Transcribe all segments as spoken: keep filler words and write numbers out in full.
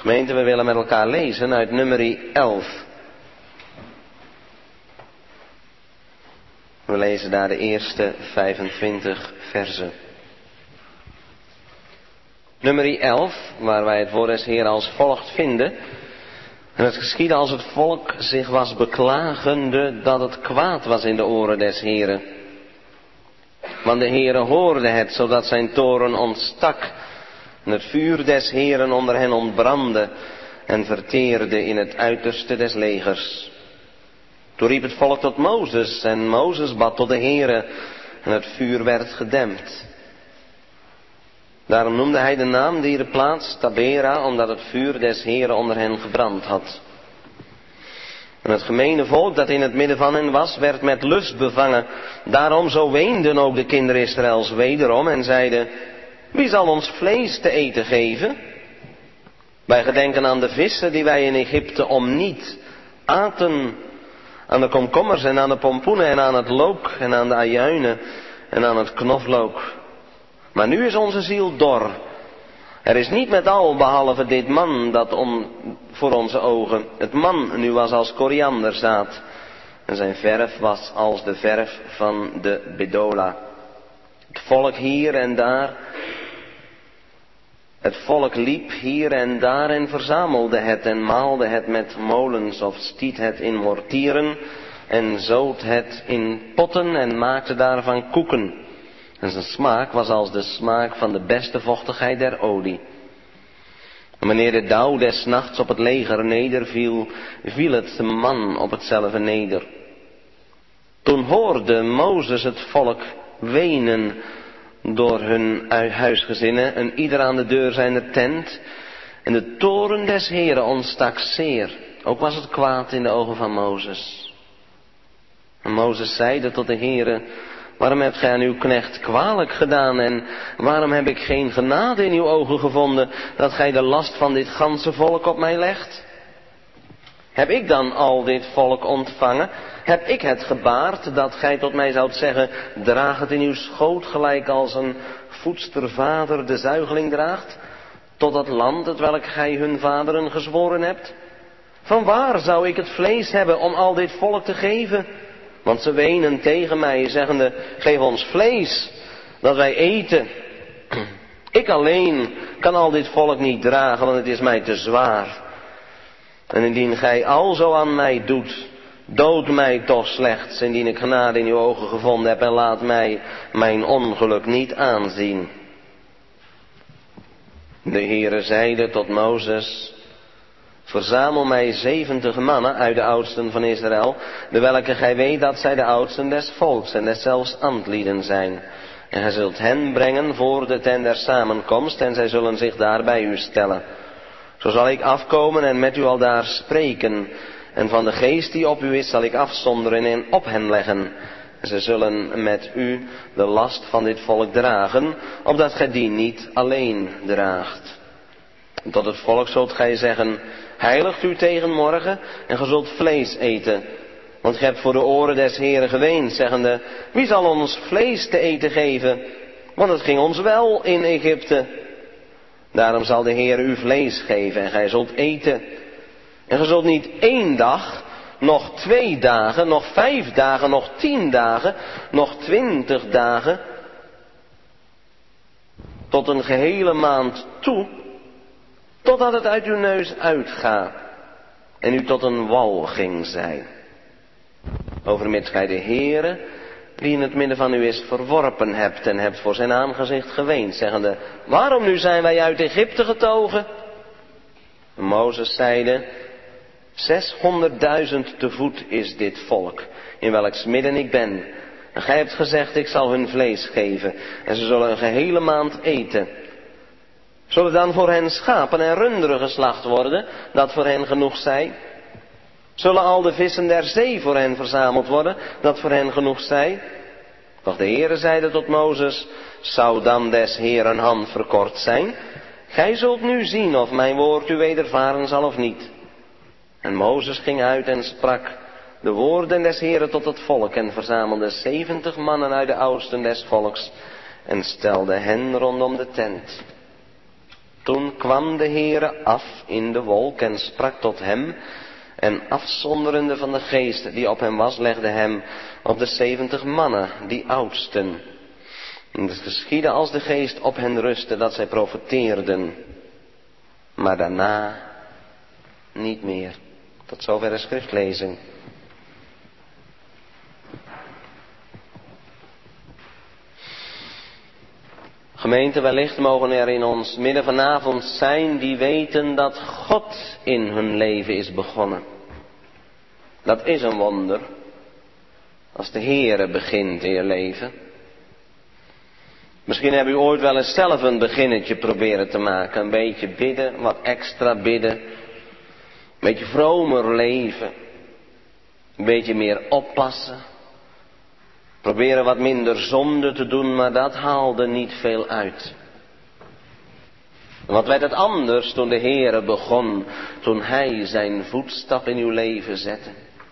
Gemeente, we willen met elkaar lezen uit Numeri elf. We lezen daar de eerste vijfentwintig versen. Numeri elf, waar wij het woord des Heeren als volgt vinden. En het geschiedde als het volk zich was beklagende dat het kwaad was in de oren des Heeren. Want de Heere hoorde het, zodat zijn toren ontstak. En het vuur des Heeren onder hen ontbrandde en verteerde in het uiterste des legers. Toen riep het volk tot Mozes en Mozes bad tot de Heere en het vuur werd gedempt. Daarom noemde hij de naam die de plaats Tabera, omdat het vuur des Heeren onder hen gebrand had. En het gemene volk dat in het midden van hen was, werd met lust bevangen. Daarom zo weenden ook de kinderen Israëls wederom en zeiden: wie zal ons vlees te eten geven? Wij gedenken aan de vissen die wij in Egypte om niet aten, aan de komkommers en aan de pompoenen en aan het look en aan de ajuinen en aan het knoflook. Maar nu is onze ziel dor. Er is niet met al behalve dit man dat om voor onze ogen. Het man nu was als korianderzaad en zijn verf was als de verf van de bedola. Het volk hier en daar, het volk liep hier en daar en verzamelde het en maalde het met molens of stiet het in mortieren en zoot het in potten en maakte daarvan koeken. En zijn smaak was als de smaak van de beste vochtigheid der olie. En wanneer de dauw des nachts op het leger nederviel, viel het man op hetzelfde neder. Toen hoorde Mozes het volk wenen door hun huisgezinnen en ieder aan de deur zijner tent. En de toorn des Heeren ontstak zeer. Ook was het kwaad in de ogen van Mozes. En Mozes zeide tot de Heere: waarom hebt gij aan uw knecht kwalijk gedaan en waarom heb ik geen genade in uw ogen gevonden dat gij de last van dit ganse volk op mij legt? Heb ik dan al dit volk ontvangen? Heb ik het gebaard dat gij tot mij zoudt zeggen: draag het in uw schoot gelijk als een voedstervader de zuigeling draagt, tot dat land het welk gij hun vaderen gezworen hebt? Vanwaar zou ik het vlees hebben om al dit volk te geven? Want ze wenen tegen mij, zeggende: geef ons vlees, dat wij eten. Ik alleen kan al dit volk niet dragen, want het is mij te zwaar. En indien gij al zo aan mij doet, dood mij toch slechts, indien ik genade in uw ogen gevonden heb, en laat mij mijn ongeluk niet aanzien. De Heere zeide tot Mozes: verzamel mij zeventig mannen uit de oudsten van Israël, de welke gij weet dat zij de oudsten des volks en deszelfs ambtlieden zijn. En gij zult hen brengen voor de tent der samenkomst, en zij zullen zich daar bij u stellen. Zo zal ik afkomen en met u aldaar spreken, en van de geest die op u is zal ik afzonderen en op hen leggen. En zij zullen met u de last van dit volk dragen, opdat gij die niet alleen draagt. En tot het volk zult gij zeggen: heiligt u tegen morgen en ge zult vlees eten. Want gij hebt voor de oren des Heeren geweend, zeggende: wie zal ons vlees te eten geven? Want het ging ons wel in Egypte. Daarom zal de Heer u vlees geven en gij zult eten. En ge zult niet één dag, nog twee dagen, nog vijf dagen, nog tien dagen, nog twintig dagen, tot een gehele maand toe, totdat het uit uw neus uitgaat en u tot een walging zij. Overmits gij de Heere, die in het midden van u is, verworpen hebt en hebt voor zijn aangezicht geweend, zeggende: waarom nu zijn wij uit Egypte getogen? En Mozes zeide: zeshonderdduizend te voet is dit volk, in welks midden ik ben. En gij hebt gezegd: ik zal hun vlees geven, en ze zullen een gehele maand eten. Zullen dan voor hen schapen en runderen geslacht worden, dat voor hen genoeg zij? Zullen al de vissen der zee voor hen verzameld worden, dat voor hen genoeg zij? Doch de Heere zeide tot Mozes: zou dan des Heeren hand verkort zijn? Gij zult nu zien of mijn woord u wedervaren zal of niet. En Mozes ging uit en sprak de woorden des Heeren tot het volk en verzamelde zeventig mannen uit de oudsten des volks en stelde hen rondom de tent. Toen kwam de Heere af in de wolk en sprak tot hem, en afzonderende van de geest die op hem was, legde hem op de zeventig mannen, die oudsten. En het geschiedde als de geest op hen rustte, dat zij profeteerden. Maar daarna niet meer. Tot zover de schriftlezing. Gemeente, wellicht mogen er in ons midden vanavond zijn die weten dat God in hun leven is begonnen. Dat is een wonder. Als de Heere begint in je leven. Misschien heb u ooit wel eens zelf een beginnetje proberen te maken. Een beetje bidden, wat extra bidden. Een beetje vromer leven. Een beetje meer oppassen. Proberen wat minder zonde te doen, maar dat haalde niet veel uit. Wat werd het anders toen de Heere begon, toen Hij zijn voetstap in uw leven zette?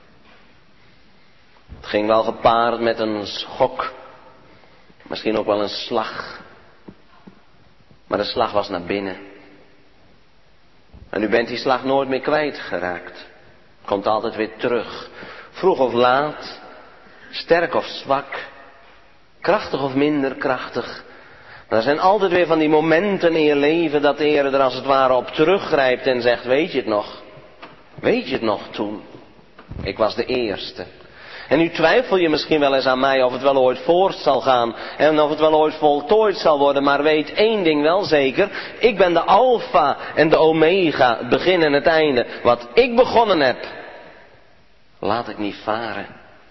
Het ging wel gepaard met een schok, misschien ook wel een slag. Maar de slag was naar binnen. En u bent die slag nooit meer kwijtgeraakt. Komt altijd weer terug. Vroeg of laat, sterk of zwak, krachtig of minder krachtig. Maar er zijn altijd weer van die momenten in je leven dat de Heer er als het ware op teruggrijpt en zegt, weet je het nog? Weet je het nog toen? Ik was de eerste. En nu twijfel je misschien wel eens aan mij of het wel ooit voort zal gaan en of het wel ooit voltooid zal worden. Maar weet één ding wel zeker, ik ben de alfa en de omega, het begin en het einde. Wat ik begonnen heb, laat ik niet varen.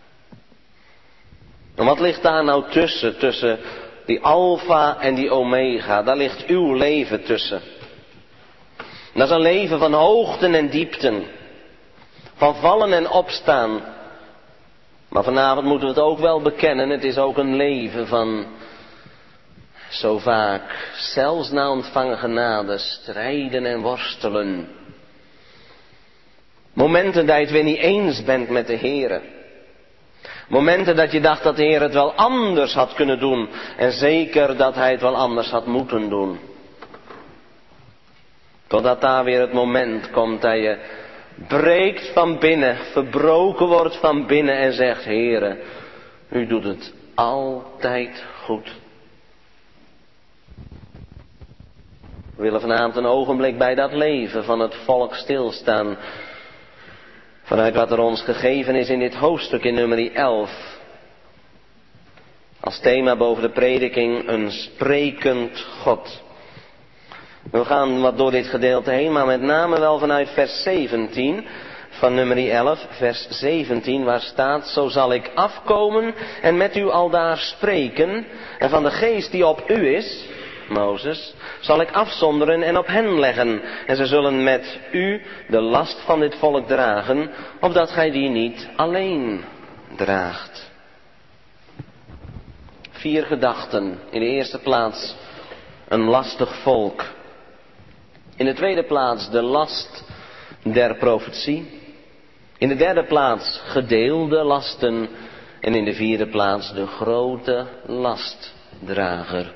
En wat ligt daar nou tussen, tussen die alfa en die omega? Daar ligt uw leven tussen. Dat is een leven van hoogten en diepten, van vallen en opstaan. Maar vanavond moeten we het ook wel bekennen, het is ook een leven van zo vaak, zelfs na ontvangen genade, strijden en worstelen. Momenten dat je het weer niet eens bent met de Heere. Momenten dat je dacht dat de Heer het wel anders had kunnen doen. En zeker dat Hij het wel anders had moeten doen. Totdat daar weer het moment komt dat je breekt van binnen, verbroken wordt van binnen en zegt, Heere, u doet het altijd goed. We willen vanavond een ogenblik bij dat leven van het volk stilstaan. Vanuit wat er ons gegeven is in dit hoofdstuk in nummer elf. Als thema boven de prediking, een sprekend God. We gaan wat door dit gedeelte heen, maar met name wel vanuit vers zeventien van nummer elf, vers zeventien, waar staat, zo zal ik afkomen en met u aldaar spreken, en van de geest die op u is, Mozes, zal ik afzonderen en op hen leggen, en ze zullen met u de last van dit volk dragen, opdat gij die niet alleen draagt. Vier gedachten. In de eerste plaats een lastig volk. In de tweede plaats de last der profetie. In de derde plaats gedeelde lasten. En in de vierde plaats de grote lastdrager.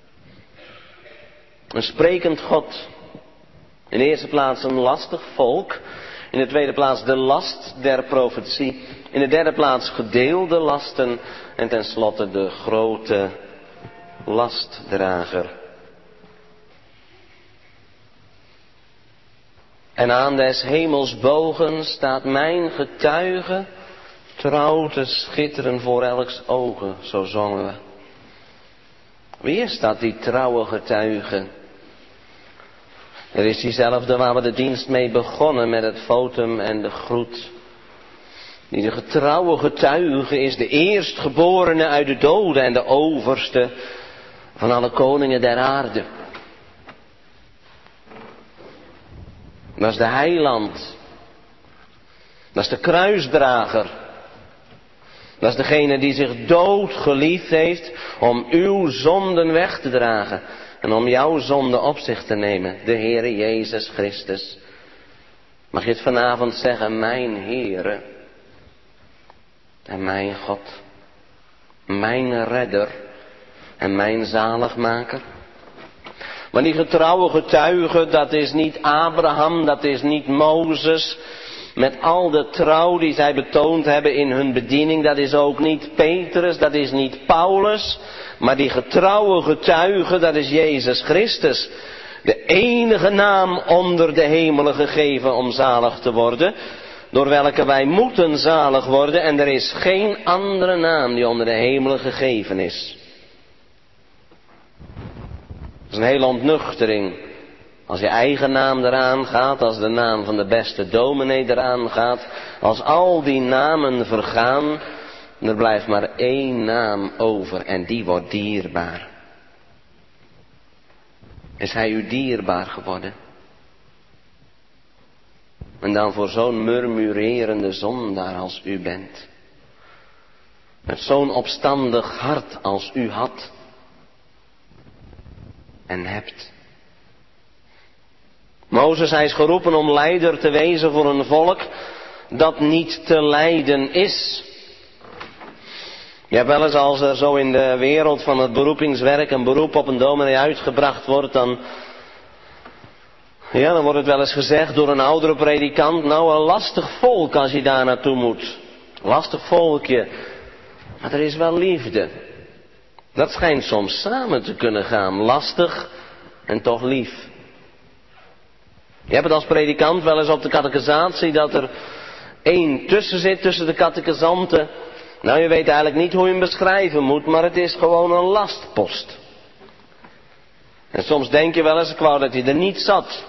Een sprekend God. In de eerste plaats een lastig volk. In de tweede plaats de last der profetie. In de derde plaats gedeelde lasten. En tenslotte de grote lastdrager. En aan des hemels bogen staat mijn getuige trouw te schitteren voor elks ogen, zo zongen we. Wie is dat, die trouwe getuige? Er is diezelfde waar we de dienst mee begonnen met het votum en de groet. Die de getrouwe getuige is, de eerstgeborene uit de doden en de overste van alle koningen der aarde. Dat is de heiland. Dat is de kruisdrager. Dat is degene die zich dood geliefd heeft om uw zonden weg te dragen. En om jouw zonde op zich te nemen. De Heere Jezus Christus. Mag je het vanavond zeggen, mijn Heere. En mijn God. Mijn redder. En mijn zaligmaker. Maar die getrouwe getuige, dat is niet Abraham, dat is niet Mozes. Met al de trouw die zij betoond hebben in hun bediening, dat is ook niet Petrus, dat is niet Paulus. Maar die getrouwe getuige, dat is Jezus Christus. De enige naam onder de hemelen gegeven om zalig te worden. Door welke wij moeten zalig worden. En er is geen andere naam die onder de hemelen gegeven is. Dat is een hele ontnuchtering. Als je eigen naam eraan gaat, als de naam van de beste dominee eraan gaat. Als al die namen vergaan, er blijft maar één naam over en die wordt dierbaar. Is hij u dierbaar geworden? En dan voor zo'n murmurerende zondaar als u bent. Met zo'n opstandig hart als u had. En hebt. Mozes, hij is geroepen om leider te wezen voor een volk dat niet te lijden is. Je hebt wel eens, als er zo in de wereld van het beroepingswerk een beroep op een dominee uitgebracht wordt, dan, ja, dan wordt het wel eens gezegd door een oudere predikant, nou een lastig volk als je daar naartoe moet. Lastig volkje. Maar er is wel liefde. Dat schijnt soms samen te kunnen gaan. Lastig en toch lief. Je hebt het als predikant wel eens op de catechisatie dat er één tussen zit tussen de catechizanten. Nou, je weet eigenlijk niet hoe je hem beschrijven moet, maar het is gewoon een lastpost. En soms denk je wel eens, ik wou dat hij er niet zat.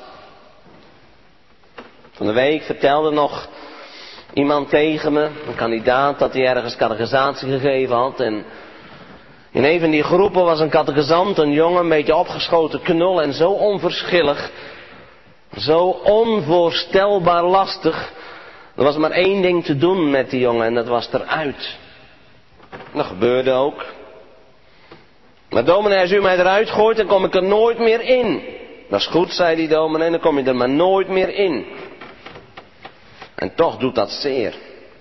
Van de week vertelde nog iemand tegen me, een kandidaat, dat hij ergens catechisatie gegeven had. En in een van die groepen was een catechizant, een jongen, een beetje opgeschoten knul en zo onverschillig. Zo onvoorstelbaar lastig. Er was maar één ding te doen met die jongen en dat was eruit. Dat gebeurde ook. Maar dominee, als u mij eruit gooit, dan kom ik er nooit meer in. Dat is goed, zei die dominee, dan kom je er maar nooit meer in. En toch doet dat zeer.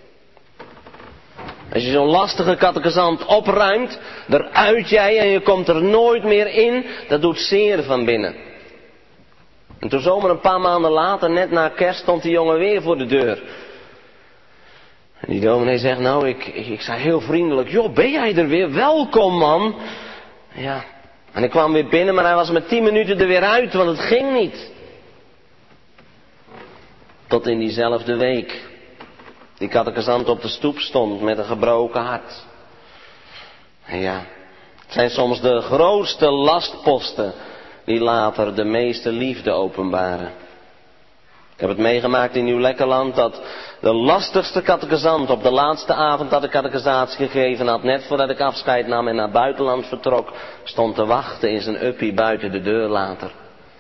Als je zo'n lastige catechizant opruimt, eruit jij en je komt er nooit meer in, dat doet zeer van binnen. En toen zomaar een paar maanden later, net na kerst, stond die jongen weer voor de deur. En die dominee zegt, nou, ik, ik, ik zei heel vriendelijk, joh, ben jij er weer? Welkom, man. Ja, en ik kwam weer binnen, maar hij was met tien minuten er weer uit, want het ging niet. Tot in diezelfde week, die catechizant op de stoep stond met een gebroken hart. En ja, het zijn soms de grootste lastposten die later de meeste liefde openbaren. Ik heb het meegemaakt in Nieuw-Lekkerland dat de lastigste catechizant op de laatste avond dat ik catechisatie gegeven had, net voordat ik afscheid nam en naar buitenland vertrok, stond te wachten in zijn uppie buiten de deur later.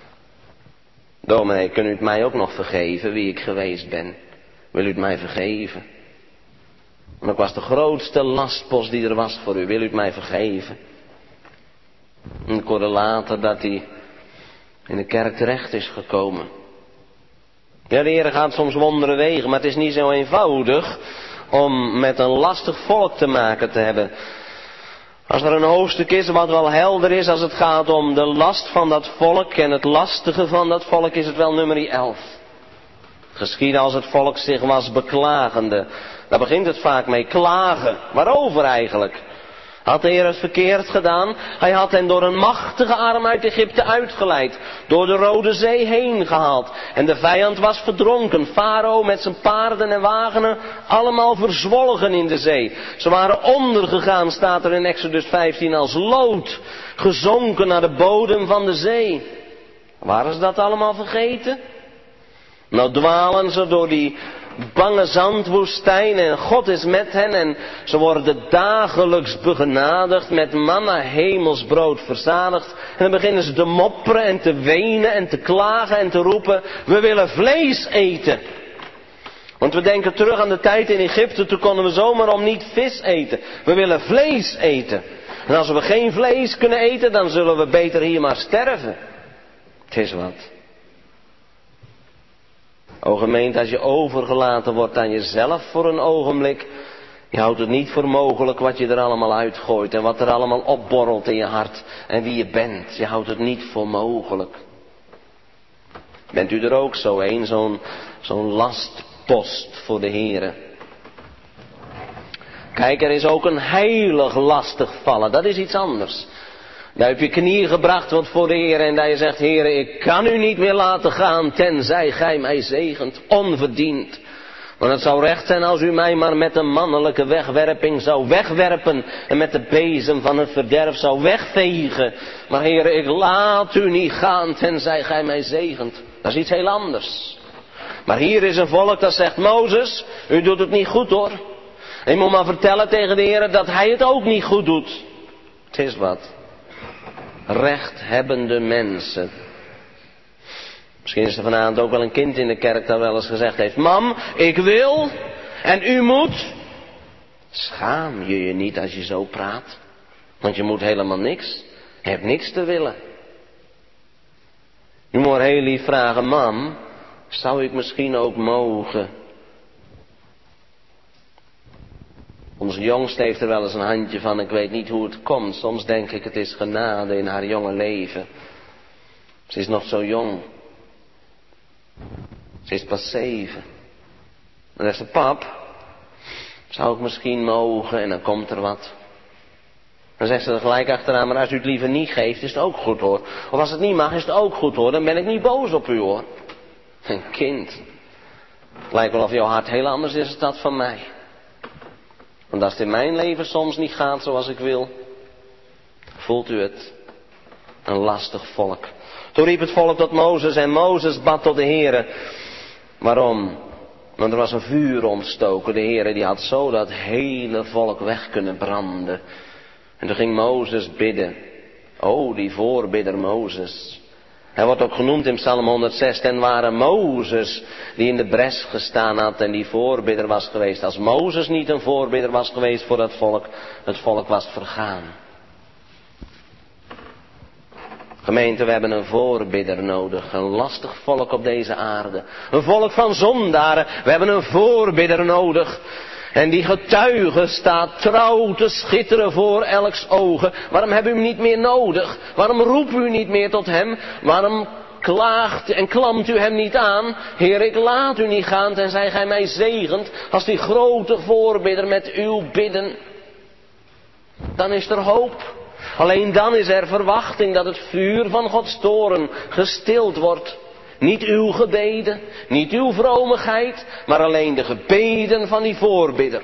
Dominee, kunt u het mij ook nog vergeven wie ik geweest ben? Wil u het mij vergeven? Want ik was de grootste lastpost die er was voor u. Wil u het mij vergeven? En ik hoorde later dat hij in de kerk terecht is gekomen. Ja, de Heer gaat soms wonderen wegen, maar het is niet zo eenvoudig om met een lastig volk te maken te hebben. Als er een hoofdstuk is wat wel helder is als het gaat om de last van dat volk en het lastige van dat volk, is het wel nummer elf. Geschiedde als het volk zich was beklagende. Daar begint het vaak mee, klagen. Waarover eigenlijk? Had de Heer het verkeerd gedaan? Hij had hen door een machtige arm uit Egypte uitgeleid. Door de Rode Zee heen gehaald. En de vijand was verdronken. Farao met zijn paarden en wagenen. Allemaal verzwolgen in de zee. Ze waren ondergegaan, staat er in Exodus vijftien, als lood. Gezonken naar de bodem van de zee. Waren ze dat allemaal vergeten? Nou dwalen ze door die bange zandwoestijn en God is met hen en ze worden dagelijks begenadigd met manna hemelsbrood verzadigd. En dan beginnen ze te mopperen en te wenen en te klagen en te roepen, we willen vlees eten. Want we denken terug aan de tijd in Egypte, toen konden we zomaar om niet vis eten. We willen vlees eten. En als we geen vlees kunnen eten, dan zullen we beter hier maar sterven. Het is wat. O gemeente, als je overgelaten wordt aan jezelf voor een ogenblik, Je houdt het niet voor mogelijk wat je er allemaal uitgooit en wat er allemaal opborrelt in je hart en wie je bent. Je houdt het niet voor mogelijk. Bent u er ook zo een, zo'n, zo'n lastpost voor de Heere? Kijk, er is ook een heilig lastigvallen, dat is iets anders. Daar heb je knieën gebracht wordt voor de Heer en dat je zegt, Heere, ik kan u niet meer laten gaan, tenzij gij mij zegent, onverdiend. Want het zou recht zijn als u mij maar met een mannelijke wegwerping zou wegwerpen en met de bezem van het verderf zou wegvegen. Maar Heere, ik laat u niet gaan, tenzij gij mij zegent. Dat is iets heel anders. Maar hier is een volk dat zegt, Mozes, u doet het niet goed hoor. En je moet maar vertellen tegen de Heer dat hij het ook niet goed doet. Het is wat. Rechthebbende mensen. Misschien is er vanavond ook wel een kind in de kerk dat wel eens gezegd heeft, mam, ik wil en u moet. Schaam je je niet als je zo praat. Want je moet helemaal niks. Je hebt niks te willen. U moet heel lief vragen, mam, zou ik misschien ook mogen? Onze jongste heeft er wel eens een handje van, ik weet niet hoe het komt. Soms denk ik, het is genade in haar jonge leven. Ze is nog zo jong. Ze is pas zeven. Dan zegt ze, pap, zou ik misschien mogen? En dan komt er wat. Dan zegt ze er gelijk achteraan, maar als u het liever niet geeft, is het ook goed hoor. Of als het niet mag, is het ook goed hoor. Dan ben ik niet boos op u hoor. Een kind. Het lijkt wel of jouw hart heel anders is dan dat van mij. Want als het in mijn leven soms niet gaat zoals ik wil, voelt u het. Een lastig volk. Toen riep het volk tot Mozes en Mozes bad tot de Heere. Waarom? Want er was een vuur ontstoken. De Heere die had zo dat hele volk weg kunnen branden. En toen ging Mozes bidden. O, die voorbidder Mozes. Hij wordt ook genoemd in Psalm honderdzes. Ten ware Mozes die in de bres gestaan had en die voorbidder was geweest. Als Mozes niet een voorbidder was geweest voor dat volk, het volk was vergaan. Gemeente, we hebben een voorbidder nodig. Een lastig volk op deze aarde. Een volk van zondaren. We hebben een voorbidder nodig. En die getuige staat trouw te schitteren voor elks ogen. Waarom hebben u hem niet meer nodig? Waarom roept u niet meer tot hem? Waarom klaagt en klampt u hem niet aan? Heer, ik laat u niet gaan tenzij gij mij zegent. Als die grote voorbidder met uw bidden. Dan is er hoop. Alleen dan is er verwachting dat het vuur van Gods toorn gestild wordt. Niet uw gebeden, niet uw vromigheid, maar alleen de gebeden van die voorbidder.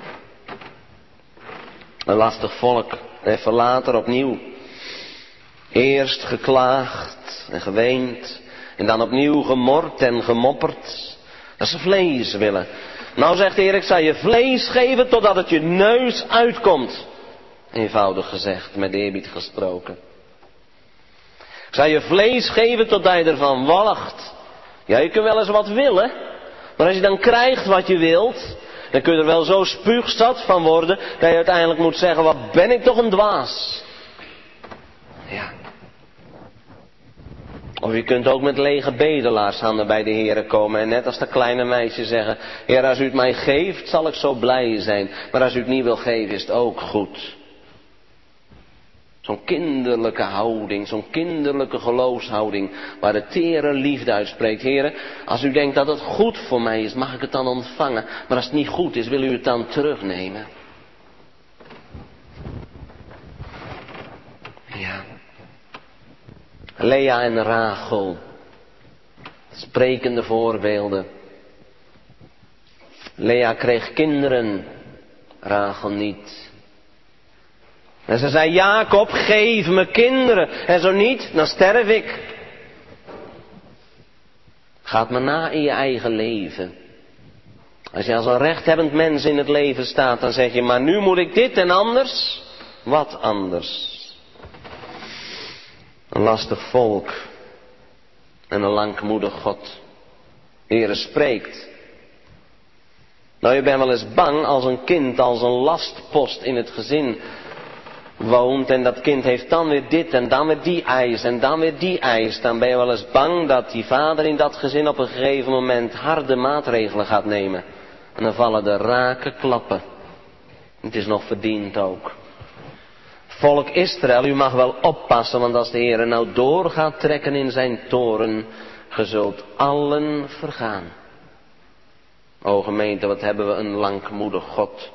Een lastig volk, even later opnieuw. Eerst geklaagd en geweend, en dan opnieuw gemord en gemopperd. Dat ze vlees willen. Nou zegt de Heer, ik zal je vlees geven totdat het je neus uitkomt. Eenvoudig gezegd, met eerbied gesproken. Ik zal je vlees geven totdat je ervan walgt. Ja, je kunt wel eens wat willen. Maar als je dan krijgt wat je wilt, dan kun je er wel zo spuugzat van worden, dat je uiteindelijk moet zeggen, wat ben ik toch een dwaas. Ja. Of je kunt ook met lege bedelaarshanden bij de Heere komen en net als dat kleine meisje zeggen, Heer, als u het mij geeft, zal ik zo blij zijn. Maar als u het niet wil geven, is het ook goed. Zo'n kinderlijke houding, zo'n kinderlijke geloofshouding, waar de tere liefde uitspreekt. Heren, als u denkt dat het goed voor mij is, mag ik het dan ontvangen. Maar als het niet goed is, wil u het dan terugnemen. Ja. Lea en Rachel. Sprekende voorbeelden. Lea kreeg kinderen, Rachel niet. En ze zei, Jacob, geef me kinderen. En zo niet, dan sterf ik. Gaat maar na in je eigen leven. Als je als een rechthebbend mens in het leven staat, dan zeg je, maar nu moet ik dit en anders. Wat anders? Een lastig volk. En een langmoedig God. De Heere spreekt. Nou, je bent wel eens bang als een kind, als een lastpost in het gezin woont en dat kind heeft dan weer dit en dan weer die eis en dan weer die eis. Dan ben je wel eens bang dat die vader in dat gezin op een gegeven moment harde maatregelen gaat nemen. En dan vallen de rake klappen. Het is nog verdiend ook. Volk Israël, u mag wel oppassen, want als de Heer nou door gaat trekken in zijn toren, ge zult allen vergaan. O gemeente, wat hebben we een langmoedig God.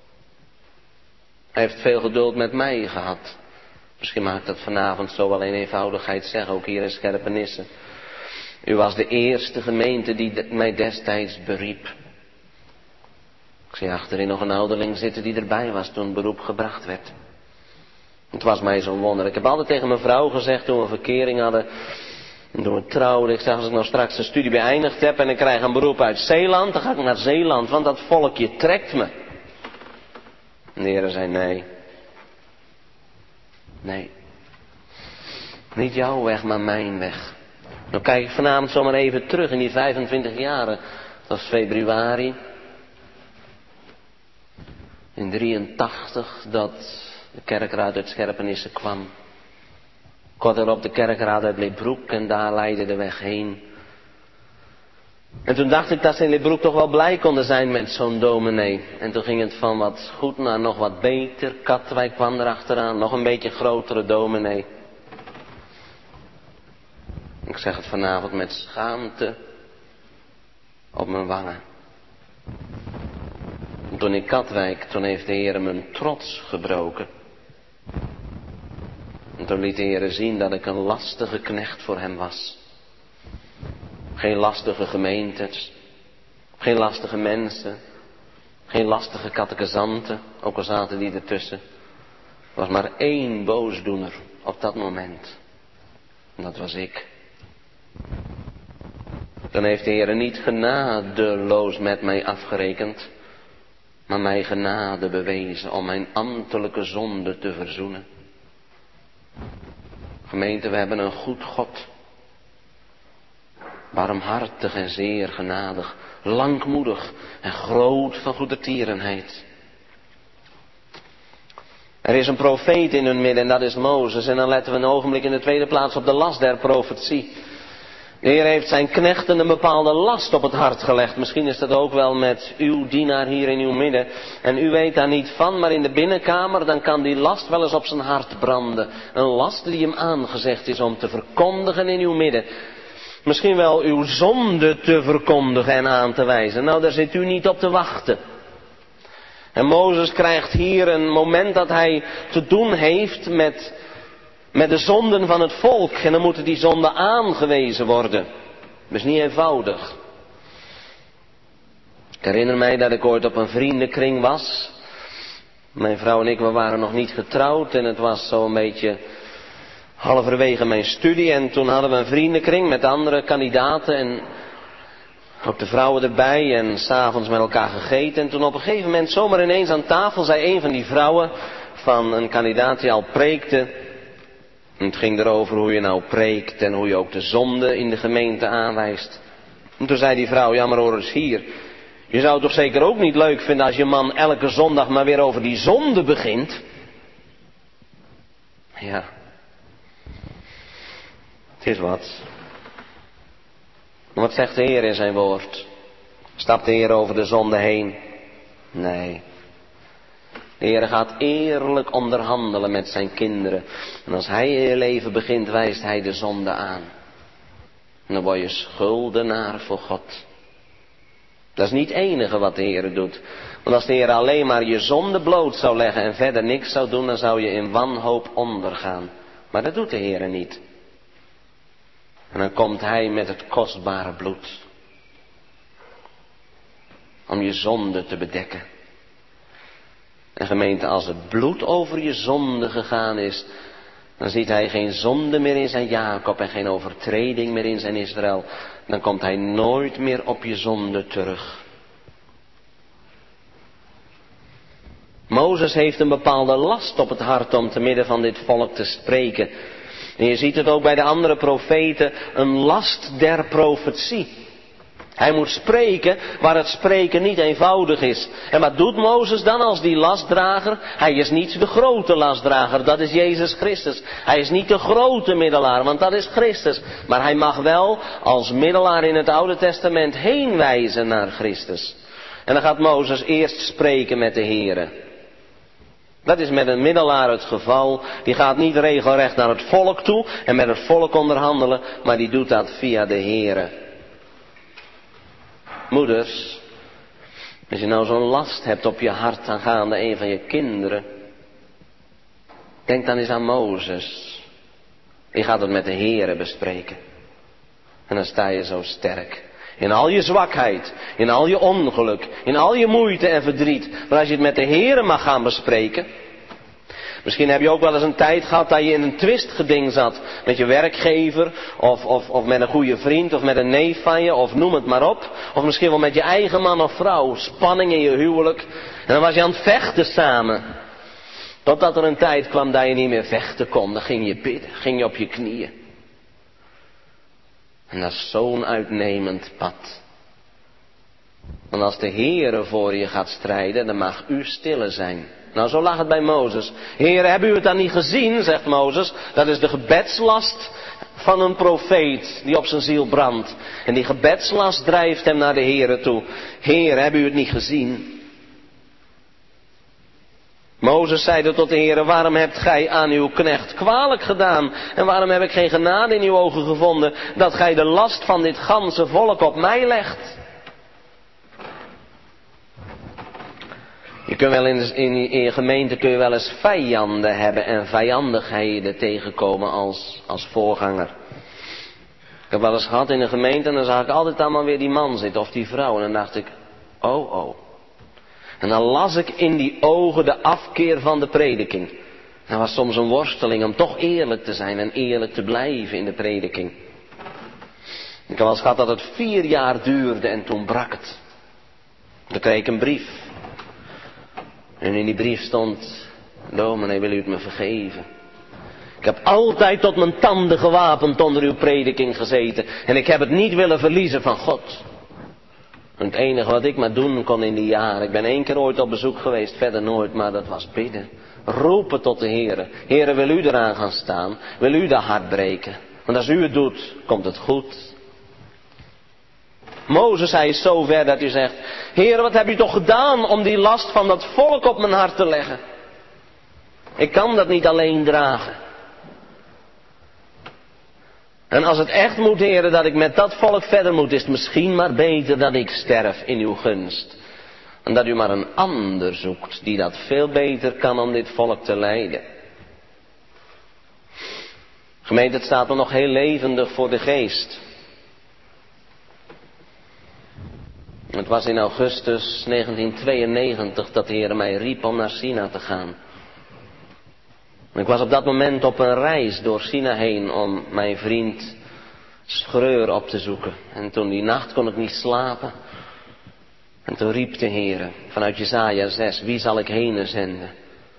Hij heeft veel geduld met mij gehad. Misschien mag ik dat vanavond zo wel in eenvoudigheid zeggen, ook hier in Scherpenisse. U was de eerste gemeente die mij destijds beriep. Ik zie achterin nog een ouderling zitten die erbij was toen het beroep gebracht werd. Het was mij zo'n wonder. Ik heb altijd tegen mijn vrouw gezegd toen we verkering hadden, en toen we trouwden, ik zeg als ik nou straks de studie beëindigd heb en ik krijg een beroep uit Zeeland, dan ga ik naar Zeeland, want dat volkje trekt me. En de Heer zei nee. Nee. Niet jouw weg, maar mijn weg. Dan kijk ik vanavond zomaar even terug in die vijfentwintig jaren. Dat was februari. In drieëntachtig dat de kerkraad uit Scherpenisse kwam. Kort erop de kerkraad uit Leebroek en daar leidde de weg heen. En toen dacht ik dat ze in Leebroek toch wel blij konden zijn met zo'n dominee. En toen ging het van wat goed naar nog wat beter. Katwijk kwam erachteraan, nog een beetje grotere dominee. Ik zeg het vanavond met schaamte op mijn wangen. En toen in Katwijk, toen heeft de Heer mijn trots gebroken. En toen liet de Heer zien dat ik een lastige knecht voor hem was. Geen lastige gemeentes, geen lastige mensen, geen lastige catechizanten, ook al zaten die ertussen. Er was maar één boosdoener op dat moment. En dat was ik. Dan heeft de Heer niet genadeloos met mij afgerekend, maar mij genade bewezen om mijn ambtelijke zonde te verzoenen. Gemeente, we hebben een goed God. Barmhartig en zeer genadig, langmoedig en groot van goedertierenheid. Er is een profeet in hun midden en dat is Mozes. En dan letten we een ogenblik in de tweede plaats op de last der profetie. De Heer heeft zijn knechten een bepaalde last op het hart gelegd. Misschien is dat ook wel met uw dienaar hier in uw midden. En u weet daar niet van, maar in de binnenkamer dan kan die last wel eens op zijn hart branden. Een last die hem aangezegd is om te verkondigen in uw midden. Misschien wel uw zonde te verkondigen en aan te wijzen. Nou, daar zit u niet op te wachten. En Mozes krijgt hier een moment dat hij te doen heeft met, met de zonden van het volk. En dan moeten die zonden aangewezen worden. Dat is niet eenvoudig. Ik herinner mij dat ik ooit op een vriendenkring was. Mijn vrouw en ik, we waren nog niet getrouwd en het was zo'n beetje halverwege mijn studie. En toen hadden we een vriendenkring met andere kandidaten en ook de vrouwen erbij en 's avonds met elkaar gegeten. En toen op een gegeven moment zomaar ineens aan tafel zei een van die vrouwen van een kandidaat die al preekte. En het ging erover hoe je nou preekt en hoe je ook de zonde in de gemeente aanwijst. En toen zei die vrouw, ja maar hoor eens hier. Je zou het toch zeker ook niet leuk vinden als je man elke zondag maar weer over die zonde begint? Ja. Het is wat. Maar wat zegt de Heer in zijn woord? Stapt de Heer over de zonde heen? Nee. De Heer gaat eerlijk onderhandelen met zijn kinderen. En als hij in je leven begint, wijst hij de zonde aan. En dan word je schuldenaar voor God. Dat is niet het enige wat de Heer doet. Want als de Heer alleen maar je zonde bloot zou leggen en verder niks zou doen, dan zou je in wanhoop ondergaan. Maar dat doet de Heer niet. En dan komt hij met het kostbare bloed. Om je zonde te bedekken. En gemeente, als het bloed over je zonde gegaan is, dan ziet hij geen zonde meer in zijn Jacob en geen overtreding meer in zijn Israël. Dan komt hij nooit meer op je zonde terug. Mozes heeft een bepaalde last op het hart om te midden van dit volk te spreken. En je ziet het ook bij de andere profeten, een last der profetie. Hij moet spreken waar het spreken niet eenvoudig is. En wat doet Mozes dan als die lastdrager? Hij is niet de grote lastdrager, dat is Jezus Christus. Hij is niet de grote middelaar, want dat is Christus. Maar hij mag wel als middelaar in het Oude Testament heen wijzen naar Christus. En dan gaat Mozes eerst spreken met de Here. Dat is met een middelaar het geval. Die gaat niet regelrecht naar het volk toe en met het volk onderhandelen, maar die doet dat via de Heere. Moeders, als je nou zo'n last hebt op je hart aangaande een van je kinderen, denk dan eens aan Mozes. Die gaat het met de Heere bespreken. En dan sta je zo sterk. In al je zwakheid, in al je ongeluk, in al je moeite en verdriet. Maar als je het met de Heere mag gaan bespreken. Misschien heb je ook wel eens een tijd gehad dat je in een twistgeding zat. Met je werkgever, of, of, of met een goede vriend, of met een neef van je, of noem het maar op. Of misschien wel met je eigen man of vrouw. Spanning in je huwelijk. En dan was je aan het vechten samen. Totdat er een tijd kwam dat je niet meer vechten kon. Dan ging je bidden, ging je op je knieën. En dat is zo'n uitnemend pad. Want als de Heere voor je gaat strijden, dan mag u stille zijn. Nou, zo lag het bij Mozes. Heere, hebben u het dan niet gezien, zegt Mozes. Dat is de gebedslast van een profeet die op zijn ziel brandt. En die gebedslast drijft hem naar de Heere toe. Heere, hebben u het niet gezien? Mozes zeide tot de Heere, waarom hebt gij aan uw knecht kwalijk gedaan? En waarom heb ik geen genade in uw ogen gevonden, dat gij de last van dit ganse volk op mij legt? Je kunt wel in, in, in je gemeente kun je wel eens vijanden hebben en vijandigheden tegenkomen als, als voorganger. Ik heb wel eens gehad in een gemeente en dan zag ik altijd allemaal weer die man zitten of die vrouw. En dan dacht ik, oh oh. En dan las ik in die ogen de afkeer van de prediking. Dat was soms een worsteling om toch eerlijk te zijn en eerlijk te blijven in de prediking. Ik heb wel eens gehad dat het vier jaar duurde en toen brak het. Dan kreeg ik een brief. En in die brief stond, dominee, wil u het me vergeven? Ik heb altijd tot mijn tanden gewapend onder uw prediking gezeten. En ik heb het niet willen verliezen van God. En het enige wat ik maar doen kon in die jaren. Ik ben één keer ooit op bezoek geweest, verder nooit, maar dat was bidden. Roepen tot de Heere. Heere, wil u eraan gaan staan? Wil u dat hart breken? Want als u het doet, komt het goed. Mozes, hij is zo ver dat hij zegt, Heere, wat heb u toch gedaan om die last van dat volk op mijn hart te leggen? Ik kan dat niet alleen dragen. En als het echt moet, Heere, dat ik met dat volk verder moet, is het misschien maar beter dat ik sterf in uw gunst. En dat u maar een ander zoekt die dat veel beter kan om dit volk te leiden. Gemeente, het staat me nog heel levendig voor de geest. Het was in augustus negentien tweeënnegentig dat de Heer mij riep om naar Sina te gaan. Ik was op dat moment op een reis door Sina heen om mijn vriend Schreur op te zoeken. En toen die nacht kon ik niet slapen. En toen riep de Heer vanuit Jesaja zes, wie zal ik heen zenden?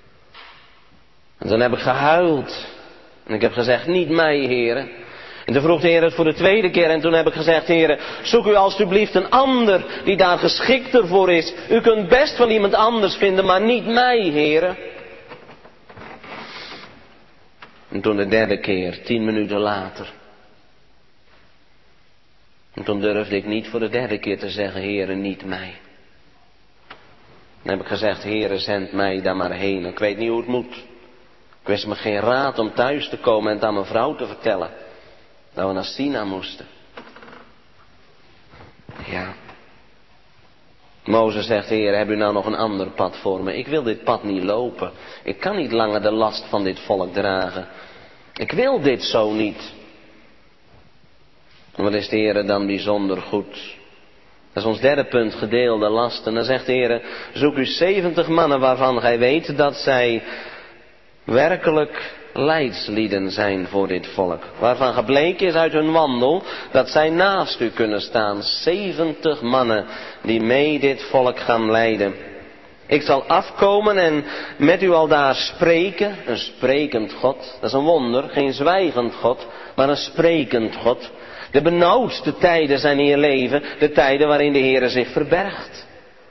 En toen heb ik gehuild. En ik heb gezegd, niet mij, Heer. En toen vroeg de Heer het voor de tweede keer en toen heb ik gezegd, Heer, zoek u alstublieft een ander die daar geschikter voor is. U kunt best wel iemand anders vinden, maar niet mij, Heer. En toen de derde keer, tien minuten later. En toen durfde ik niet voor de derde keer te zeggen, Heere, niet mij. Dan heb ik gezegd, Heere, zend mij daar maar heen. Ik weet niet hoe het moet. Ik wist me geen raad om thuis te komen en het aan mijn vrouw te vertellen. Dat we naar Sina moesten. Ja. Mozes zegt, Heer, heb u nou nog een ander pad voor me? Ik wil dit pad niet lopen. Ik kan niet langer de last van dit volk dragen. Ik wil dit zo niet. En wat is de Heer dan bijzonder goed? Dat is ons derde punt, gedeelde last. En dan zegt de Heer, zoek u zeventig mannen waarvan gij weet dat zij werkelijk leidslieden zijn voor dit volk. Waarvan gebleken is uit hun wandel dat zij naast u kunnen staan. zeventig mannen die mee dit volk gaan leiden. Ik zal afkomen en met u al daar spreken. Een sprekend God. Dat is een wonder. Geen zwijgend God, maar een sprekend God. De benauwdste tijden zijn in je leven. De tijden waarin de Heer zich verbergt.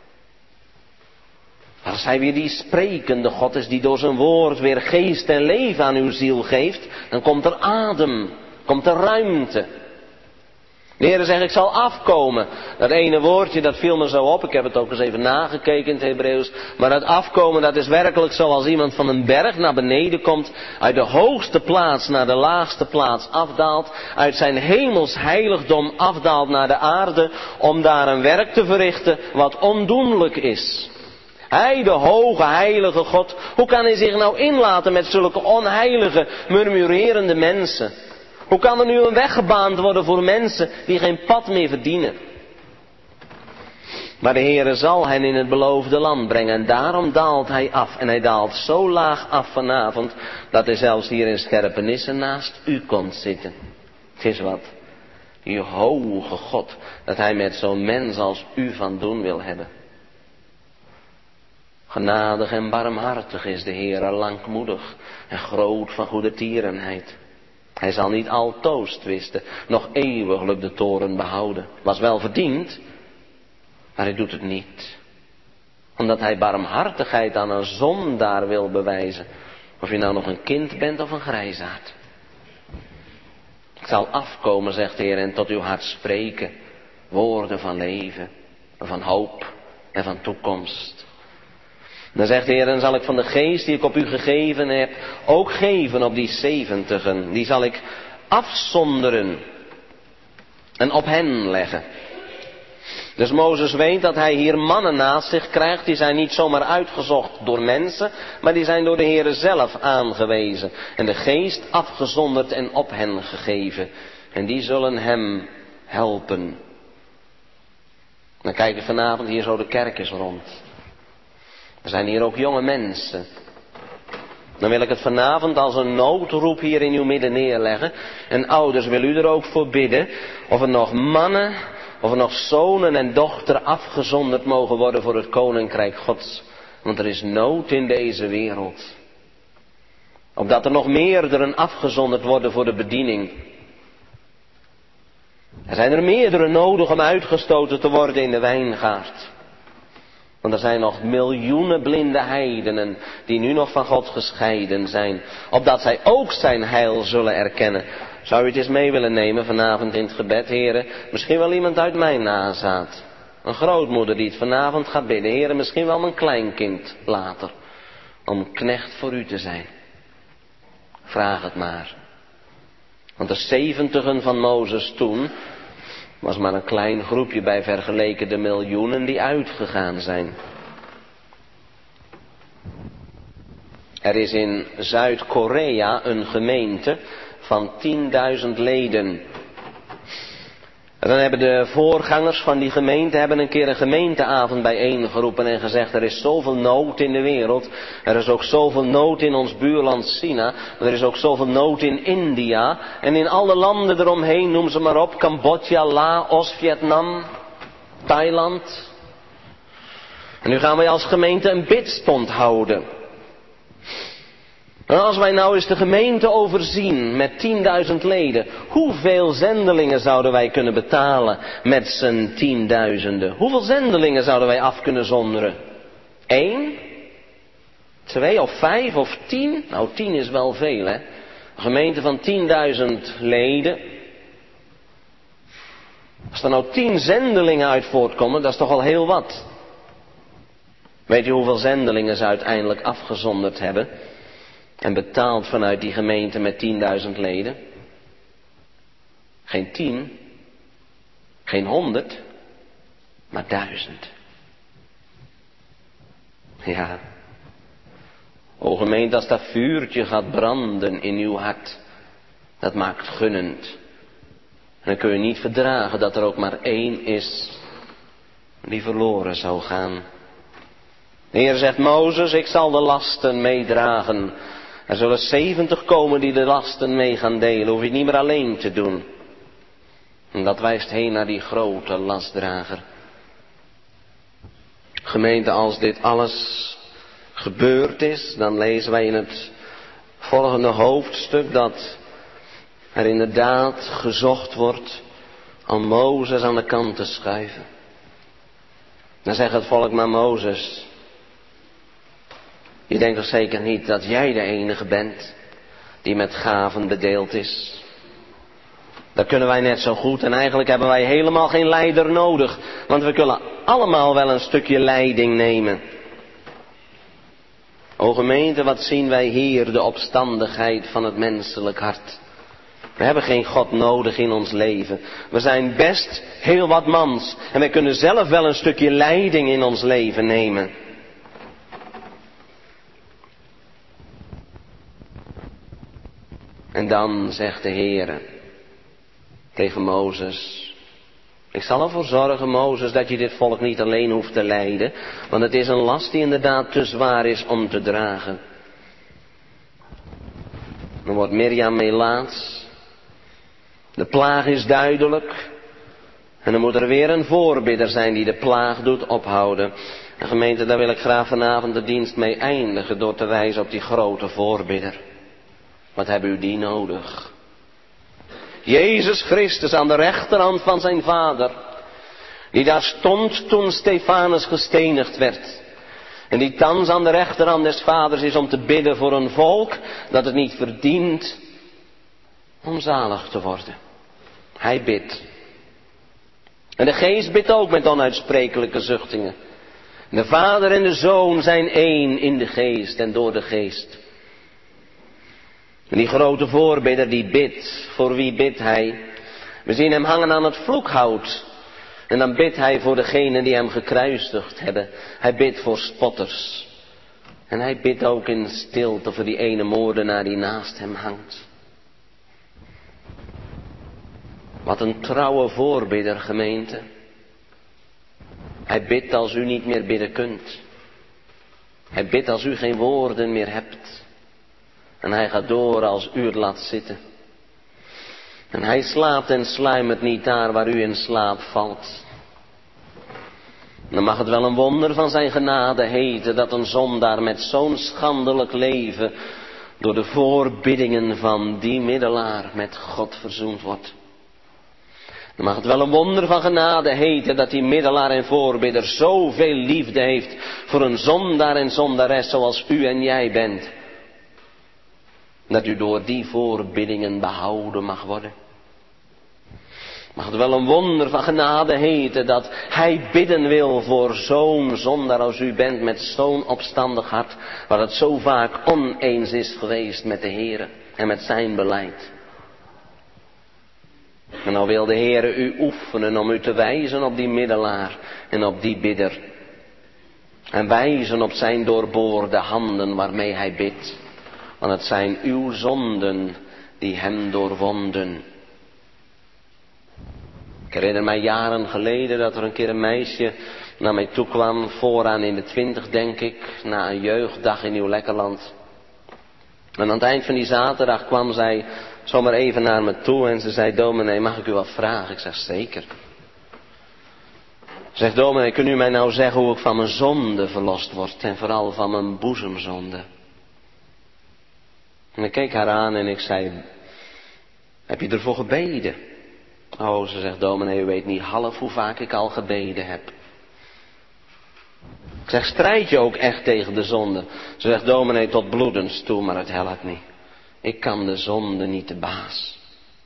Als hij weer die sprekende God is die door zijn woord weer geest en leven aan uw ziel geeft, dan komt er adem, komt er ruimte. De Heer zegt, ik zal afkomen. Dat ene woordje, dat viel me zo op. Ik heb het ook eens even nagekeken in het Hebreeuws. Maar dat afkomen, dat is werkelijk zoals iemand van een berg naar beneden komt. Uit de hoogste plaats naar de laagste plaats afdaalt. Uit zijn hemels heiligdom afdaalt naar de aarde. Om daar een werk te verrichten wat ondoenlijk is. Hij, de hoge, heilige God. Hoe kan hij zich nou inlaten met zulke onheilige, murmurerende mensen? Hoe kan er nu een weg gebaand worden voor mensen die geen pad meer verdienen? Maar de Heere zal hen in het beloofde land brengen en daarom daalt hij af. En hij daalt zo laag af vanavond dat hij zelfs hier in Scherpenisse naast u komt zitten. Het is wat. Die hoge God, dat hij met zo'n mens als u van doen wil hebben. Genadig en barmhartig is de Heere, langmoedig en groot van goede tierenheid. Hij zal niet altoos twisten, nog eeuwiglijk de toren behouden. Was wel verdiend, maar hij doet het niet. Omdat hij barmhartigheid aan een zondaar wil bewijzen. Of je nou nog een kind bent of een grijsaard. Ik zal afkomen, zegt de Heer, en tot uw hart spreken. Woorden van leven, van hoop en van toekomst. Dan zegt de Heer, dan zal ik van de geest die ik op u gegeven heb, ook geven op die zeventigen. Die zal ik afzonderen en op hen leggen. Dus Mozes weet dat hij hier mannen naast zich krijgt. Die zijn niet zomaar uitgezocht door mensen, maar die zijn door de Heer zelf aangewezen. En de geest afgezonderd en op hen gegeven. En die zullen hem helpen. Dan kijk ik vanavond hier zo de kerk eens rond. Er zijn hier ook jonge mensen. Dan wil ik het vanavond als een noodroep hier in uw midden neerleggen. En ouders, wil u er ook voor bidden. Of er nog mannen, of er nog zonen en dochteren afgezonderd mogen worden voor het koninkrijk Gods. Want er is nood in deze wereld. Opdat er nog meerderen afgezonderd worden voor de bediening. Er zijn er meerdere nodig om uitgestoten te worden in de wijngaard. Want er zijn nog miljoenen blinde heidenen die nu nog van God gescheiden zijn. Opdat zij ook zijn heil zullen erkennen. Zou u het eens mee willen nemen vanavond in het gebed, heren? Misschien wel iemand uit mijn nazaat. Een grootmoeder die het vanavond gaat bidden. Heren, misschien wel mijn kleinkind later. Om knecht voor u te zijn. Vraag het maar. Want de zeventigen van Mozes toen was maar een klein groepje bij vergeleken de miljoenen die uitgegaan zijn. Er is in Zuid-Korea een gemeente van tienduizend leden. En dan hebben de voorgangers van die gemeente hebben een keer een gemeenteavond bijeengeroepen en gezegd: er is zoveel nood in de wereld. Er is ook zoveel nood in ons buurland China. Er is ook zoveel nood in India. En in alle landen eromheen, noem ze maar op. Cambodja, Laos, Vietnam, Thailand. En nu gaan wij als gemeente een bidstond houden. En als wij nou eens de gemeente overzien met tienduizend leden, hoeveel zendelingen zouden wij kunnen betalen met z'n tienduizenden? Hoeveel zendelingen zouden wij af kunnen zonderen? Eén? Twee of vijf of tien? Nou, tien is wel veel, hè? Een gemeente van tienduizend leden. Als er nou tien zendelingen uit voortkomen, dat is toch al heel wat. Weet je hoeveel zendelingen ze uiteindelijk afgezonderd hebben? En betaald vanuit die gemeente met tienduizend leden? Geen tien, geen honderd, maar duizend. Ja. O gemeente, als dat vuurtje gaat branden in uw hart, dat maakt gunnend. En dan kun je niet verdragen dat er ook maar één is die verloren zou gaan. De Heer zegt: Mozes, ik zal de lasten meedragen. Er zullen zeventig komen die de lasten mee gaan delen. Hoef je het niet meer alleen te doen. En dat wijst heen naar die grote lastdrager. Gemeente, als dit alles gebeurd is, dan lezen wij in het volgende hoofdstuk dat er inderdaad gezocht wordt om Mozes aan de kant te schuiven. Dan zegt het volk: maar Mozes, je denkt toch zeker niet dat jij de enige bent die met gaven bedeeld is? Dat kunnen wij net zo goed en eigenlijk hebben wij helemaal geen leider nodig. Want we kunnen allemaal wel een stukje leiding nemen. O gemeente, wat zien wij hier, de opstandigheid van het menselijk hart. We hebben geen God nodig in ons leven. We zijn best heel wat mans. En wij kunnen zelf wel een stukje leiding in ons leven nemen. En dan zegt de Heere tegen Mozes: ik zal ervoor zorgen, Mozes, dat je dit volk niet alleen hoeft te leiden. Want het is een last die inderdaad te zwaar is om te dragen. Dan wordt Mirjam melaats. De plaag is duidelijk. En dan moet er weer een voorbidder zijn die de plaag doet ophouden. En gemeente, daar wil ik graag vanavond de dienst mee eindigen door te wijzen op die grote voorbidder. Wat hebben u die nodig? Jezus Christus aan de rechterhand van zijn Vader. Die daar stond toen Stefanus gestenigd werd. En die thans aan de rechterhand des Vaders is om te bidden voor een volk dat het niet verdient om zalig te worden. Hij bidt. En de Geest bidt ook met onuitsprekelijke zuchtingen. De Vader en de Zoon zijn één in de Geest en door de Geest. En die grote voorbidder die bidt, voor wie bidt hij? We zien hem hangen aan het vloekhout. En dan bidt hij voor degenen die hem gekruisigd hebben. Hij bidt voor spotters. En hij bidt ook in stilte voor die ene moordenaar die naast hem hangt. Wat een trouwe voorbidder, gemeente. Hij bidt als u niet meer bidden kunt. Hij bidt als u geen woorden meer hebt. En hij gaat door als u het laat zitten. En hij slaapt en sluimert niet daar waar u in slaap valt. Dan mag het wel een wonder van zijn genade heten dat een zondaar met zo'n schandelijk leven door de voorbiddingen van die middelaar met God verzoend wordt. Dan mag het wel een wonder van genade heten dat die middelaar en voorbidder zoveel liefde heeft voor een zondaar en zondares zoals u en jij bent. Dat u door die voorbiddingen behouden mag worden. Mag het wel een wonder van genade heten dat hij bidden wil voor zo'n zondaar als u bent met zo'n opstandig hart. Waar het zo vaak oneens is geweest met de Heere en met zijn beleid. En nou wil de Heere u oefenen om u te wijzen op die middelaar en op die bidder. En wijzen op zijn doorboorde handen waarmee hij bidt. Want het zijn uw zonden die hem doorwonden. Ik herinner mij jaren geleden dat er een keer een meisje naar mij toe kwam, vooraan in de twintig denk ik, na een jeugddag in Nieuw-Lekkerland. En aan het eind van die zaterdag kwam zij zomaar even naar me toe en ze zei: dominee, mag ik u wat vragen? Ik zeg: zeker. Ze zegt: dominee, kunt u mij nou zeggen hoe ik van mijn zonde verlost word en vooral van mijn boezemzonde? En ik keek haar aan en ik zei: heb je ervoor gebeden? Oh, ze zegt: dominee, u weet niet half hoe vaak ik al gebeden heb. Ik zeg: strijd je ook echt tegen de zonde? Ze zegt: dominee, tot bloedens toe, maar het helpt niet. Ik kan de zonde niet de baas.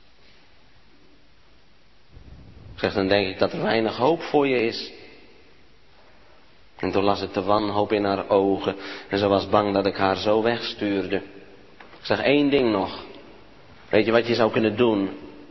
Ik zeg: dan denk ik dat er weinig hoop voor je is. En toen las ik de wanhoop in haar ogen en ze was bang dat ik haar zo wegstuurde. Ik zeg: één ding nog. Weet je wat je zou kunnen doen?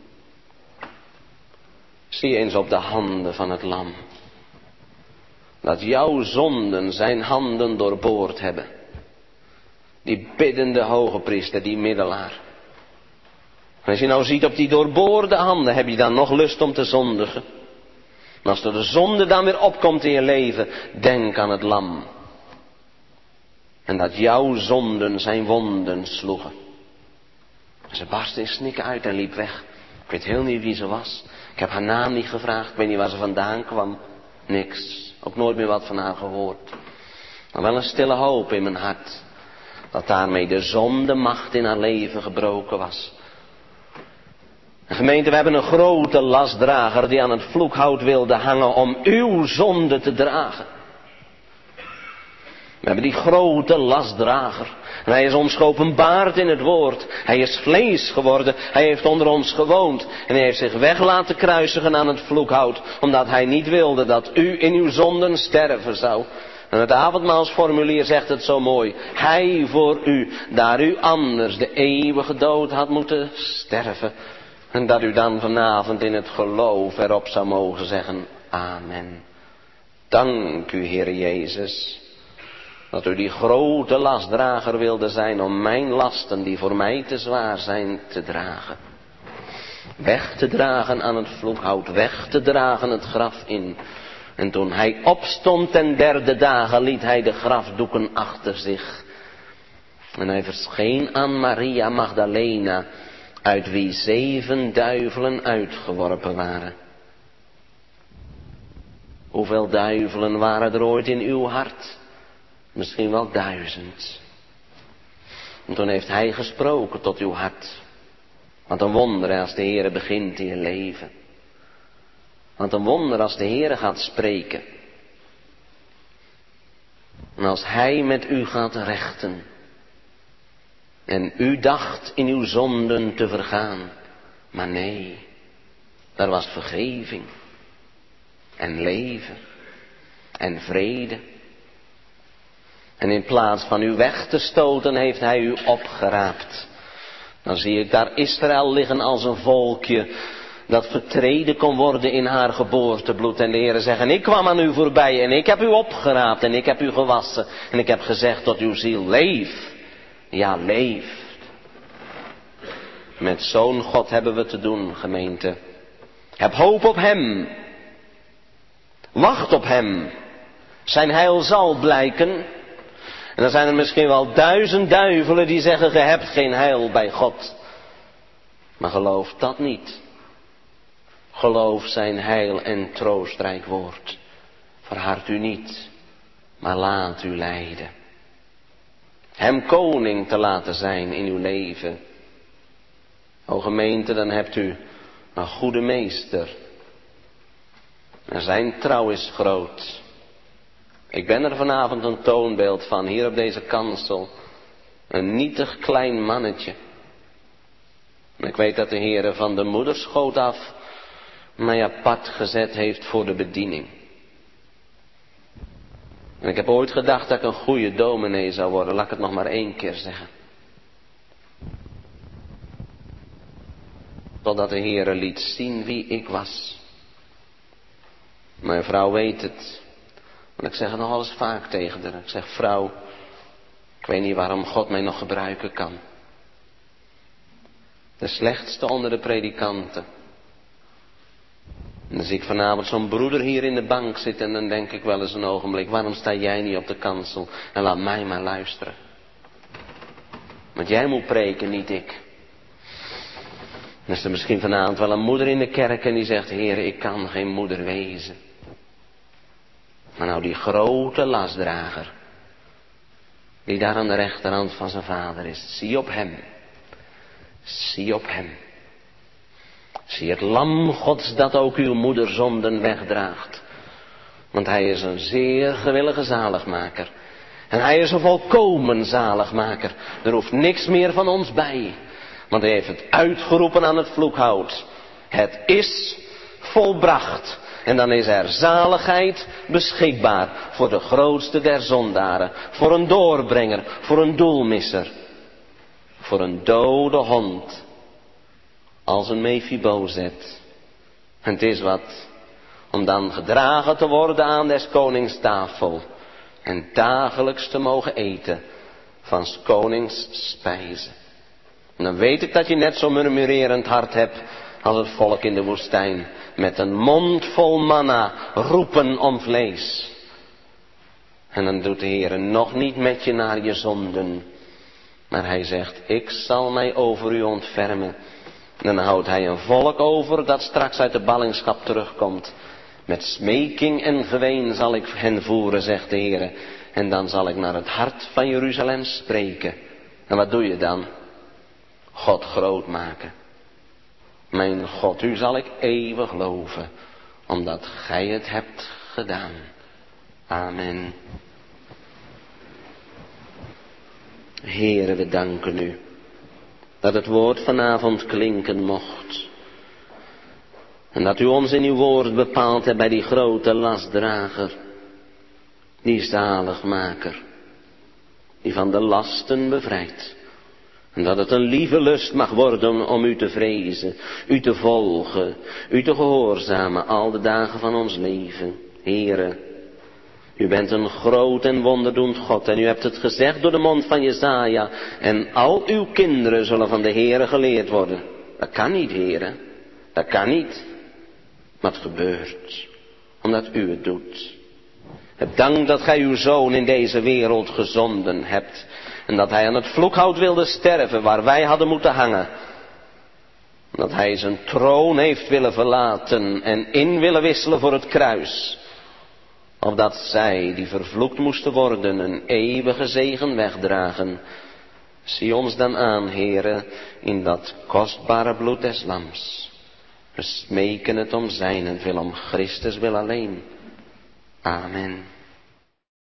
Zie eens op de handen van het lam. Dat jouw zonden zijn handen doorboord hebben. Die biddende hoge priester, die middelaar. En als je nou ziet op die doorboorde handen, heb je dan nog lust om te zondigen? En als er de zonde dan weer opkomt in je leven, denk aan het lam. En dat jouw zonden zijn wonden sloegen. En ze barstte in snikken uit en liep weg. Ik weet heel niet wie ze was. Ik heb haar naam niet gevraagd. Ik weet niet waar ze vandaan kwam. Niks. Ook nooit meer wat van haar gehoord. Maar wel een stille hoop in mijn hart. Dat daarmee de zondemacht in haar leven gebroken was. En gemeente, we hebben een grote lastdrager die aan het vloekhout wilde hangen om uw zonde te dragen. We hebben die grote lastdrager. En hij is ons geopenbaard in het woord. Hij is vlees geworden. Hij heeft onder ons gewoond. En hij heeft zich weg laten kruisigen aan het vloekhout. Omdat hij niet wilde dat u in uw zonden sterven zou. En het avondmaalsformulier zegt het zo mooi. Hij voor u, daar u anders de eeuwige dood had moeten sterven. En dat u dan vanavond in het geloof erop zou mogen zeggen. Amen. Dank u, Heer Jezus. Dat u die grote lastdrager wilde zijn om mijn lasten die voor mij te zwaar zijn te dragen. Weg te dragen aan het vloekhout, weg te dragen het graf in. En toen hij opstond ten derde dagen liet hij de grafdoeken achter zich. En hij verscheen aan Maria Magdalena, uit wie zeven duivelen uitgeworpen waren. Hoeveel duivelen waren er ooit in uw hart? Misschien wel duizend. En toen heeft hij gesproken tot uw hart. Wat een wonder als de Heere begint in je leven. Wat een wonder als de Heere gaat spreken. En als hij met u gaat rechten. En u dacht in uw zonden te vergaan. Maar nee, er was vergeving. En leven. En vrede. En in plaats van u weg te stoten heeft hij u opgeraapt. Dan zie ik daar Israël liggen als een volkje dat vertreden kon worden in haar geboortebloed. En de Heere zegt, en ik kwam aan u voorbij en ik heb u opgeraapt en ik heb u gewassen. En ik heb gezegd tot uw ziel, leef. Ja, leef. Met zo'n God hebben we te doen, gemeente. Heb hoop op hem. Wacht op hem. Zijn heil zal blijken. En dan zijn er misschien wel duizend duivelen die zeggen, ge hebt geen heil bij God. Maar geloof dat niet. Geloof zijn heil en troostrijk woord. Verhard u niet, maar laat u leiden. Hem koning te laten zijn in uw leven. O gemeente, dan hebt u een goede meester. En zijn trouw is groot. Ik ben er vanavond een toonbeeld van, hier op deze kansel. Een nietig klein mannetje. En ik weet dat de Heere van de moederschoot af mij apart gezet heeft voor de bediening. En ik heb ooit gedacht dat ik een goede dominee zou worden. Laat ik het nog maar één keer zeggen. Totdat de Heere liet zien wie ik was. Mijn vrouw weet het. Want ik zeg het nog wel eens vaak tegen haar. Ik zeg, vrouw, ik weet niet waarom God mij nog gebruiken kan. De slechtste onder de predikanten. En dan zie ik vanavond zo'n broeder hier in de bank zitten en dan denk ik wel eens een ogenblik, waarom sta jij niet op de kansel en laat mij maar luisteren. Want jij moet preken, niet ik. Dan is er misschien vanavond wel een moeder in de kerk en die zegt, Heer, ik kan geen moeder wezen. Maar nou die grote lastdrager, die daar aan de rechterhand van zijn vader is, zie op hem. Zie op hem. Zie het lam Gods dat ook uw moederzonden wegdraagt. Want hij is een zeer gewillige zaligmaker. En hij is een volkomen zaligmaker. Er hoeft niks meer van ons bij. Want hij heeft het uitgeroepen aan het vloekhout. Het is volbracht. En dan is er zaligheid beschikbaar voor de grootste der zondaren. Voor een doorbrenger, voor een doelmisser. Voor een dode hond. Als een Mephibozet. En het is wat om dan gedragen te worden aan des konings tafel. En dagelijks te mogen eten van 's konings spijzen. En dan weet ik dat je net zo'n murmurerend hart hebt als het volk in de woestijn. Met een mond vol manna roepen om vlees. En dan doet de Heer nog niet met je naar je zonden. Maar hij zegt, ik zal mij over u ontfermen. En dan houdt hij een volk over dat straks uit de ballingschap terugkomt. Met smeking en geween zal ik hen voeren, zegt de Heer. En dan zal ik naar het hart van Jeruzalem spreken. En wat doe je dan? God groot maken. Mijn God, u zal ik eeuwig loven, omdat gij het hebt gedaan. Amen. Heere, we danken u dat het woord vanavond klinken mocht. En dat u ons in uw woord bepaald hebt bij die grote lastdrager, die zaligmaker, die van de lasten bevrijdt. En dat het een lieve lust mag worden om u te vrezen, u te volgen, u te gehoorzamen al de dagen van ons leven. Heere, u bent een groot en wonderdoend God en u hebt het gezegd door de mond van Jesaja. En al uw kinderen zullen van de Heere geleerd worden. Dat kan niet, Heere, dat kan niet. Maar het gebeurt, omdat u het doet. Het dank dat gij uw zoon in deze wereld gezonden hebt. En dat hij aan het vloekhout wilde sterven waar wij hadden moeten hangen. Dat hij zijn troon heeft willen verlaten en in willen wisselen voor het kruis. Opdat zij, die vervloekt moesten worden, een eeuwige zegen wegdragen. Zie ons dan aan, Heere, in dat kostbare bloed des lams. We smeken het om zijnentwil, om Christus wil alleen. Amen.